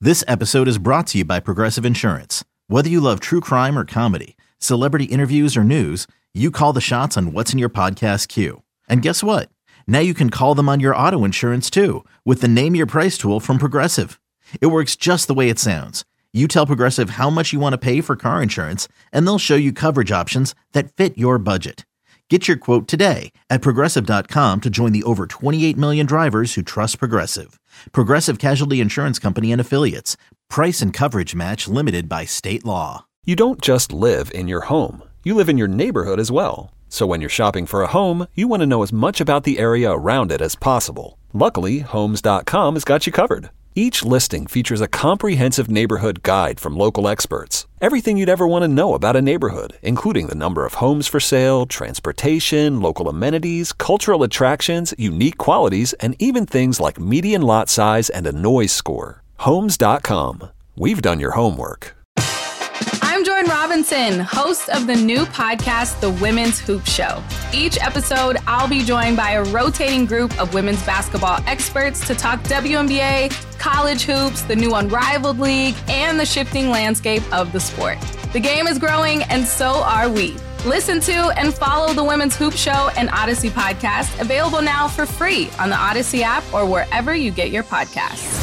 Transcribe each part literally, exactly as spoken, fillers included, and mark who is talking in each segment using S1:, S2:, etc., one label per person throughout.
S1: This episode is brought to you by Progressive Insurance. Whether you love true crime or comedy, celebrity interviews or news, you call the shots on what's in your podcast queue. And guess what? Now you can call them on your auto insurance too with the Name Your Price tool from Progressive. It works just the way it sounds. You tell Progressive how much you want to pay for car insurance, and they'll show you coverage options that fit your budget. Get your quote today at Progressive dot com to join the over twenty-eight million drivers who trust Progressive. Progressive Casualty Insurance Company and Affiliates. Price and coverage match limited by state law.
S2: You don't just live in your home. You live in your neighborhood as well. So when you're shopping for a home, you want to know as much about the area around it as possible. Luckily, Homes dot com has got you covered. Each listing features a comprehensive neighborhood guide from local experts. Everything you'd ever want to know about a neighborhood, including the number of homes for sale, transportation, local amenities, cultural attractions, unique qualities, and even things like median lot size and a noise score. Homes dot com. We've done your homework.
S3: I'm Jordan Robinson, host of the new podcast, The Women's Hoop Show. Each episode, I'll be joined by a rotating group of women's basketball experts to talk W N B A, college hoops, the new Unrivaled League, and the shifting landscape of the sport. The game is growing, and so are we. Listen to and follow The Women's Hoop Show and Odyssey podcast, available now for free on the Odyssey app or wherever you get your podcasts.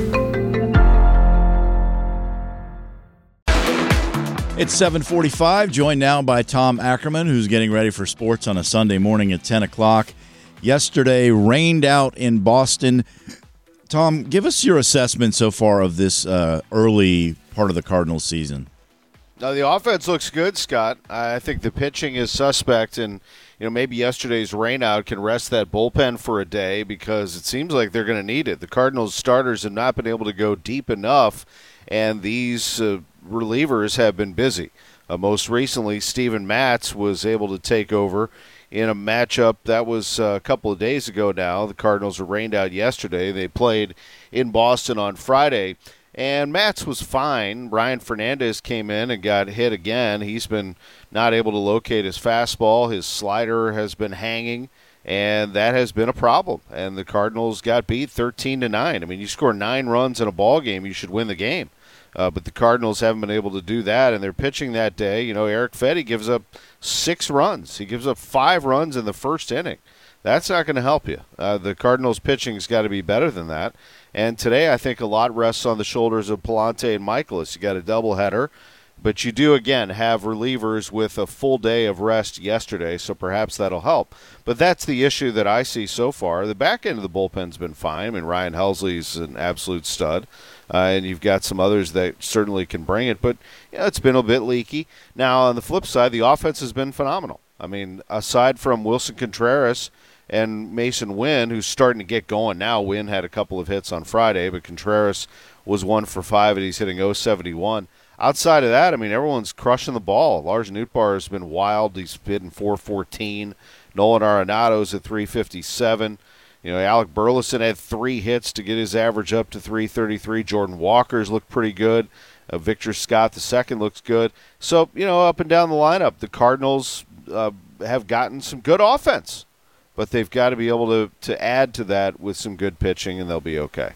S4: It's seven forty-five, joined now by Tom Ackerman, who's getting ready for sports on a Sunday morning at ten o'clock. Yesterday, rained out in Boston. Tom, give us your assessment so far of this uh, early part of the Cardinals season.
S5: Now, the offense looks good, Scott. I think the pitching is suspect, and you know maybe yesterday's rainout can rest that bullpen for a day because it seems like they're going to need it. The Cardinals starters have not been able to go deep enough, and these uh, relievers have been busy. Uh, most recently, Steven Matz was able to take over in a matchup that was uh, a couple of days ago now. The Cardinals were rained out yesterday. They played in Boston on Friday, and Matz was fine. Brian Fernandez came in and got hit again. He's been not able to locate his fastball. His slider has been hanging, and that has been a problem. And the Cardinals got beat thirteen to nine. I mean, you score nine runs in a ball game, you should win the game. Uh, but the Cardinals haven't been able to do that, and they're pitching that day. You know, Eric Fedde gives up six runs. He gives up five runs in the first inning. That's not going to help you. Uh, the Cardinals' pitching's got to be better than that. And today I think a lot rests on the shoulders of Palante and Michaelis. You got a doubleheader, but you do, again, have relievers with a full day of rest yesterday, so perhaps that'll help. But that's the issue that I see so far. The back end of the bullpen's been fine. I mean, Ryan Helsley's an absolute stud. Uh, and you've got some others that certainly can bring it. But you know, it's been a bit leaky. Now, on the flip side, the offense has been phenomenal. I mean, aside from Wilson Contreras and Mason Wynn, who's starting to get going now. Wynn had a couple of hits on Friday, but Contreras was one for five, and he's hitting oh seventy-one. Outside of that, I mean, everyone's crushing the ball. Lars Nootbaar has been wild. He's hitting four fourteen. Nolan Arenado's at three fifty-seven. You know, Alec Burleson had three hits to get his average up to three thirty-three. Jordan Walker's looked pretty good. Uh, Victor Scott the second looks good. So, you know, up and down the lineup, the Cardinals uh, have gotten some good offense. But they've got to be able to, to add to that with some good pitching, and they'll be okay.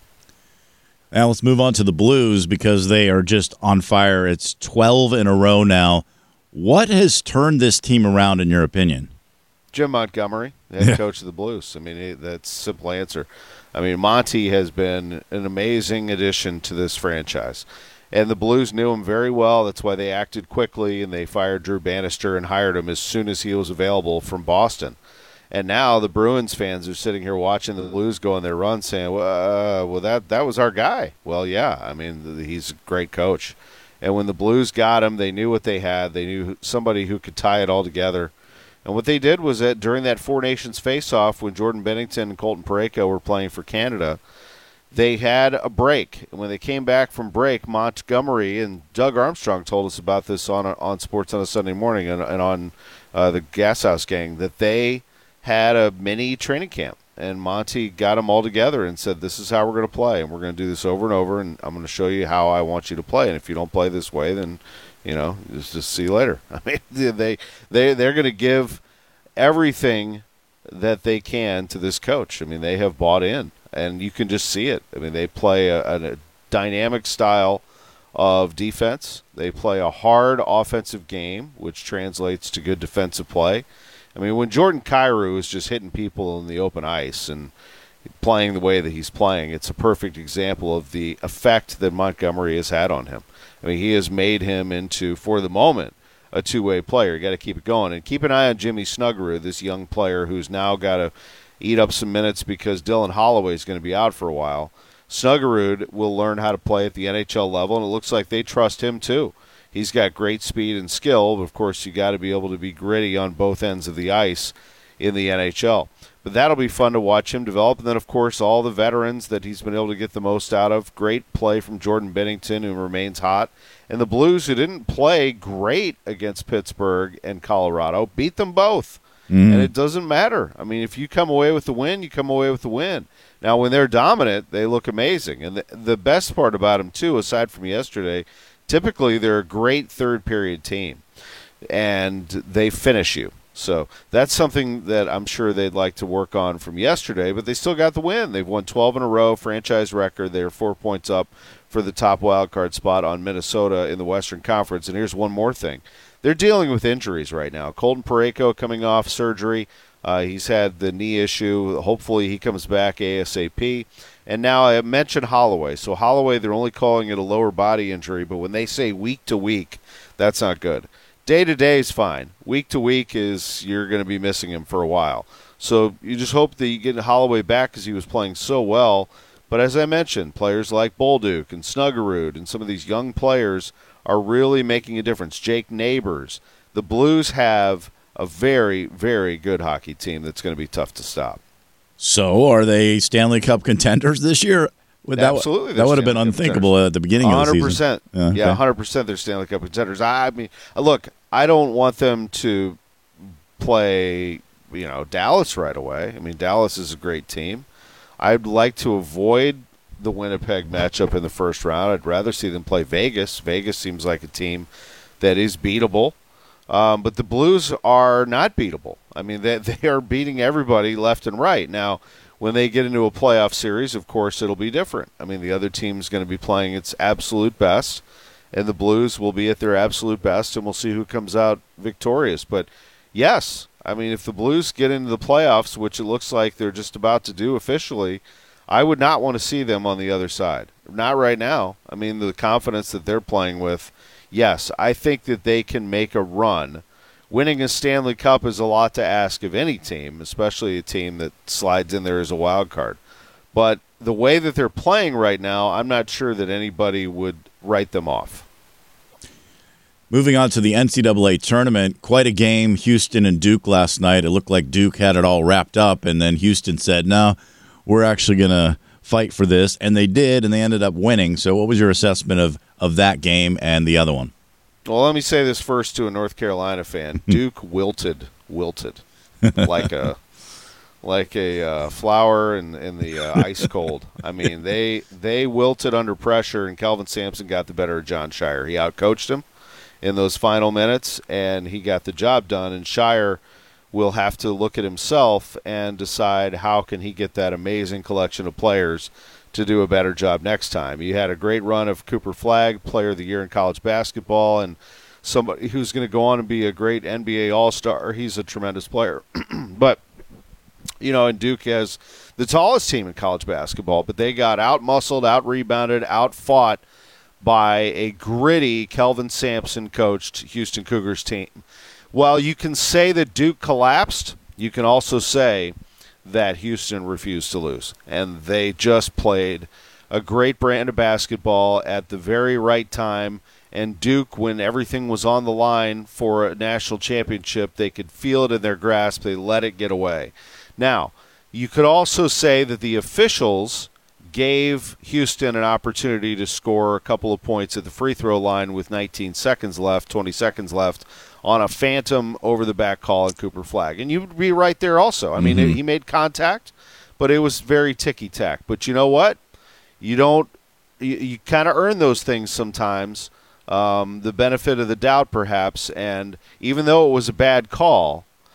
S4: Now let's move on to the Blues because they are just on fire. It's twelve in a row now. What has turned this team around, in your opinion?
S5: Jim Montgomery, head yeah. coach of the Blues. I mean, that's a simple answer. I mean, Monty has been an amazing addition to this franchise. And the Blues knew him very well. That's why they acted quickly, and they fired Drew Bannister and hired him as soon as he was available from Boston. And now the Bruins fans are sitting here watching the Blues go on their run saying, well, uh, well that, that was our guy. Well, yeah, I mean, he's a great coach. And when the Blues got him, they knew what they had. They knew somebody who could tie it all together. And what they did was that during that Four Nations face-off when Jordan Bennington and Colton Parayko were playing for Canada, they had a break. And when they came back from break, Montgomery and Doug Armstrong told us about this on on Sports on a Sunday Morning and, and on uh, the Gas House Gang, that they had a mini training camp. And Monty got them all together and said, this is how we're going to play, and we're going to do this over and over, and I'm going to show you how I want you to play. And if you don't play this way, then you know, just, just see you later. I mean, they they they're going to give everything that they can to this coach. I mean, they have bought in, and you can just see it. I mean, they play a, a dynamic style of defense. They play a hard offensive game, which translates to good defensive play. I mean, when Jordan Kyrou is just hitting people in the open ice and playing the way that he's playing, it's a perfect example of the effect that Montgomery has had on him. I mean, he has made him into, for the moment, a two-way player. You got to keep it going. And keep an eye on Jimmy Snuggerud, this young player who's now got to eat up some minutes because Dylan Holloway is going to be out for a while. Snuggerud will learn how to play at the N H L level, and it looks like they trust him too. He's got great speed and skill, but of course you got to be able to be gritty on both ends of the ice in the N H L. But that'll be fun to watch him develop. And then, of course, all the veterans that he's been able to get the most out of. Great play from Jordan Binnington, who remains hot. And the Blues, who didn't play great against Pittsburgh and Colorado, beat them both. Mm. And it doesn't matter. I mean, if you come away with the win, you come away with the win. Now, when they're dominant, they look amazing. And the, the best part about them, too, aside from yesterday, typically they're a great third-period team. And they finish you. So that's something that I'm sure they'd like to work on from yesterday, but they still got the win. They've won twelve in a row, franchise record. They're four points up for the top wild card spot on Minnesota in the Western Conference. And here's one more thing. They're dealing with injuries right now. Colton Parayko coming off surgery. Uh, he's had the knee issue. Hopefully he comes back ASAP. And now I mentioned Holloway. So Holloway, they're only calling it a lower body injury, but when they say week to week, that's not good. Day-to-day is fine. Week-to-week is you're going to be missing him for a while. So you just hope that you get Holloway back because he was playing so well. But as I mentioned, players like Bolduc and Snuggerud and some of these young players are really making a difference. Jake Neighbors. The Blues have a very, very good hockey team that's going to be tough to stop.
S4: So are they Stanley Cup contenders this year? Would that,
S5: Absolutely.
S4: That would have been unthinkable at the beginning of the season.
S5: one hundred percent.
S4: Yeah, okay.
S5: Yeah, one hundred percent they're Stanley Cup contenders. I mean, look, I don't want them to play, you know, Dallas right away. I mean, Dallas is a great team. I'd like to avoid the Winnipeg matchup in the first round. I'd rather see them play Vegas. Vegas seems like a team that is beatable. Um, but the Blues are not beatable. I mean, they, they are beating everybody left and right. Now, when they get into a playoff series, of course, it'll be different. I mean, the other team's going to be playing its absolute best, and the Blues will be at their absolute best, and we'll see who comes out victorious. But, yes, I mean, if the Blues get into the playoffs, which it looks like they're just about to do officially, I would not want to see them on the other side. Not right now. I mean, the confidence that they're playing with, yes, I think that they can make a run. Winning a Stanley Cup is a lot to ask of any team, especially a team that slides in there as a wild card. But the way that they're playing right now, I'm not sure that anybody would write them off.
S4: Moving on to the N C double A tournament, quite a game, Houston and Duke last night. It looked like Duke had it all wrapped up, and then Houston said, no, we're actually going to fight for this. And they did, and they ended up winning. So what was your assessment of, of that game and the other one?
S5: Well, let me say this first to a North Carolina fan. Duke wilted, wilted, like a like a uh, flower in, in the uh, ice cold. I mean, they they wilted under pressure, and Kelvin Sampson got the better of John Shire. He outcoached him in those final minutes, and he got the job done. And Shire will have to look at himself and decide how can he get that amazing collection of players to do a better job next time. You had a great run of Cooper Flagg, Player of the Year in college basketball, and somebody who's going to go on and be a great N B A All-Star. He's a tremendous player. But, you know, and Duke has the tallest team in college basketball, but they got out-muscled, out-rebounded, out-fought by a gritty Kelvin Sampson-coached Houston Cougars team. While you can say that Duke collapsed, you can also say that Houston refused to lose. And they just played a great brand of basketball at the very right time. And Duke, when everything was on the line for a national championship, they could feel it in their grasp. They let it get away. Now, you could also say that the officials gave Houston an opportunity to score a couple of points at the free throw line with nineteen seconds left, twenty seconds left, on a phantom over-the-back call at Cooper Flagg. And you'd be right there also. I mean, mm-hmm. he made contact, but it was very ticky-tack. But you know what? You don't you, – you kind of earn those things sometimes, um, the benefit of the doubt perhaps. And even though it was a bad call,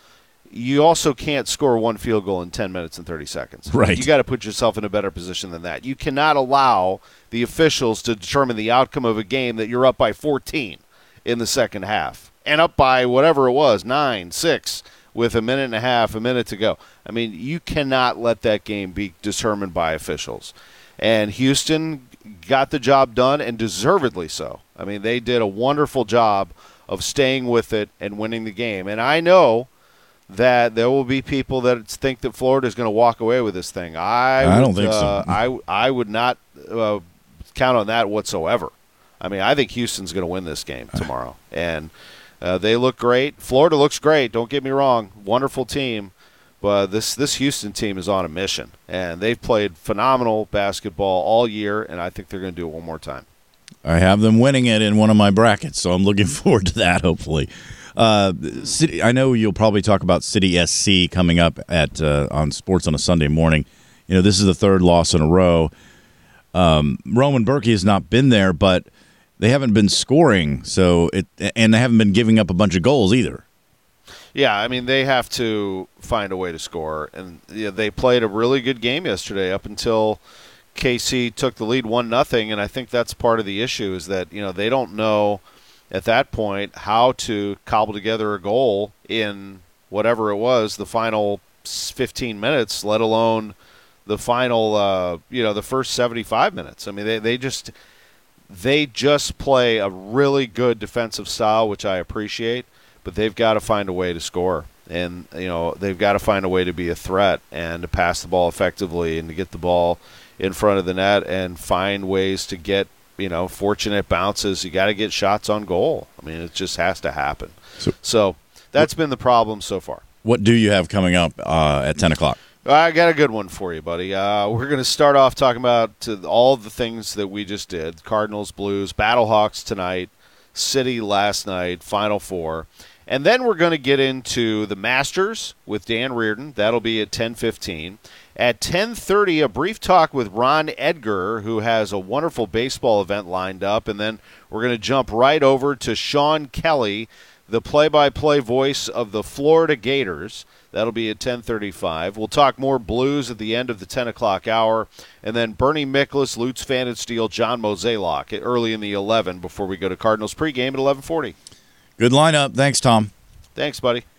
S5: you also can't score one field goal in ten minutes and thirty seconds.
S4: Right.
S5: You got to put yourself in a better position than that. You cannot allow the officials to determine the outcome of a game that you're up by fourteen in the second half and up by whatever it was, nine, six, with a minute and a half, a minute to go. I mean, you cannot let that game be determined by officials. And Houston got the job done, and deservedly so. I mean, they did a wonderful job of staying with it and winning the game. And I know that there will be people that think that Florida is going to walk away with this thing. I,
S4: I
S5: would,
S4: don't think
S5: uh,
S4: so.
S5: I, I would not uh, count on that whatsoever. I mean, I think Houston's going to win this game tomorrow. And uh, they look great. Florida looks great. Don't get me wrong. Wonderful team. But this, this Houston team is on a mission. And they've played phenomenal basketball all year, and I think they're going to do it one more time.
S4: I have them winning it in one of my brackets, so I'm looking forward to that, hopefully. Uh, City, I know you'll probably talk about City S C coming up at uh, on Sports on a Sunday morning. You know, this is the third loss in a row. Um, Roman Berkey has not been there, but they haven't been scoring, so it and they haven't been giving up a bunch of goals either.
S5: Yeah, I mean, they have to find a way to score. And you know, they played a really good game yesterday up until K C took the lead one nothing, and I think that's part of the issue is that, you know, they don't know at that point how to cobble together a goal in whatever it was, the final fifteen minutes, let alone the final, uh, you know, the first seventy-five minutes. I mean, they, they just they just play a really good defensive style, which I appreciate, but they've got to find a way to score. And, you know, they've got to find a way to be a threat and to pass the ball effectively and to get the ball in front of the net and find ways to get, you know, fortunate bounces. You got to get shots on goal. I mean, it just has to happen. So, so that's been the problem so far.
S4: What do you have coming up uh, at ten o'clock?
S5: I got a good one for you, buddy. Uh, we're going to start off talking about uh, all the things that we just did. Cardinals, Blues, Battlehawks tonight, City last night, Final Four. And then we're going to get into the Masters with Dan Reardon. That'll be at ten fifteen. At ten thirty, a brief talk with Ron Edgar, who has a wonderful baseball event lined up. And then we're going to jump right over to Sean Kelly, the play-by-play voice of the Florida Gators. That'll be at ten thirty-five. We'll talk more Blues at the end of the ten o'clock hour. And then Bernie Miklasz, Lutz Pfannenstiel, John Mozeliak early in the eleven before we go to Cardinals pregame at eleven forty.
S4: Good lineup. Thanks, Tom.
S5: Thanks, buddy.